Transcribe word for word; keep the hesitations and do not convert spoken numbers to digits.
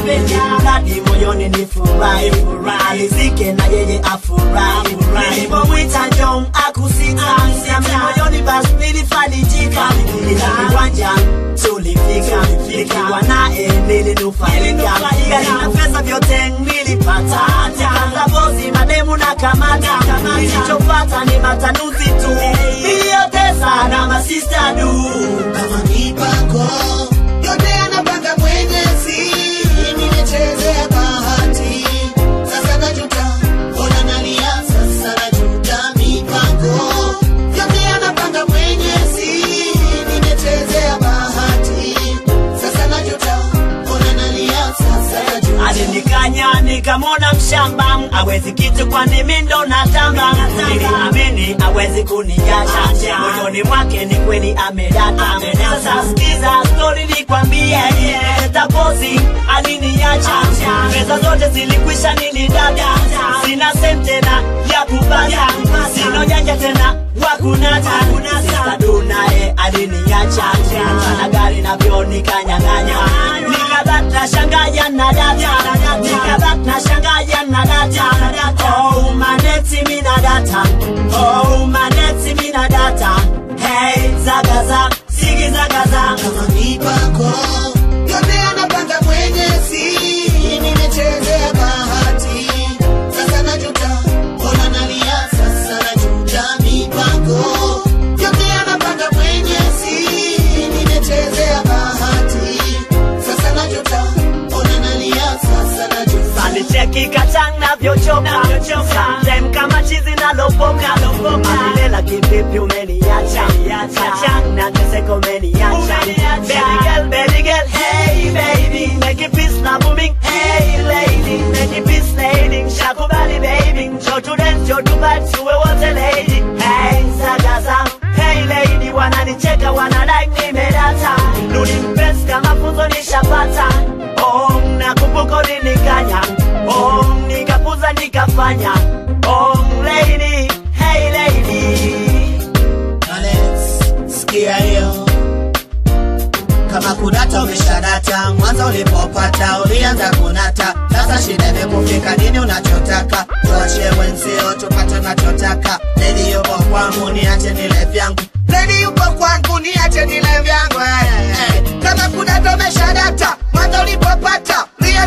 Nadi moyoni ni furahi, alizike na yeye afurahi. Nilipomwita njoo akusita, moyoni basi nilifarijika. Kiwanja tulifika, nikiwa naye nilinufaika. Gari na pesa vyote nilipata, kanda bozi mademu na kamata. Nilichopata ni matanuzi tu, niliyotesa na masista du. Kama mipango yote anapanga Mwenyezi, nimechezea bahati, sasa najuta, ona nalia, sasa najuta. Mipango yote anapanga Mwenyezi, nimechezea bahati, sasa najuta, ona nalia, sasa najuta. Alinikanya nikamona mshamba, hawezi kitu kwani mimi ndo natamba. Niliamini hawezi kuniacha, moyoni mwake ni kweli amedata. Sasa sikiza story nikwambie, tapozi aliniacha, pesa zote zilikwisha nilidada. Sina senti tena ya kupata, sina janja tena wakunata. Sasa dunae aliniacha, na gari na vyo nikanyang'anya. Nikabata shangaya na data, nikabata shangaya na data. Oh maneti mina data, oh maneti mina data. Hey zagaza, sigi zagaza. Kama mipango yote anapanga Mwenyezi, nimechezea bahati, sasa najuta, ona nalia, sasa najuta. Mipango yote anapanga Mwenyezi, nimechezea bahati, sasa najuta, ona nalia, sasa najuta. Alicheki kachang na vyochoka, sometime kama chizi na lopoka. Manilela kivipi umeniacha, kachang na teseko umeniacha. Baby girl, baby girl, hey baby, make it peace na booming. Hey lady, make it peace lady, shakubali baby, njoo tu dance, njoo tu party, tuwe wote lady. Hey zagaza, hey lady, wananicheka wanadai nimedata. Rudi mpenzi kama funzo nishapata. Oh nakumbuka ulinikanya, oh nikapuza nikafanya. Oh lady, hey lady. Alex, sikia hiyo. Kama kudata umeshadata, mwanzo ulipopata ulianza kunata. Sasa shida imekufika, nini unachotaka? Tuachie wenzio tupate unachotaka. Lady yupo kwangu niache nile vyangu, lady yupo kwangu niache nile vyangu. Kama kudata umeshadata, mwanzo ulipopata ulianza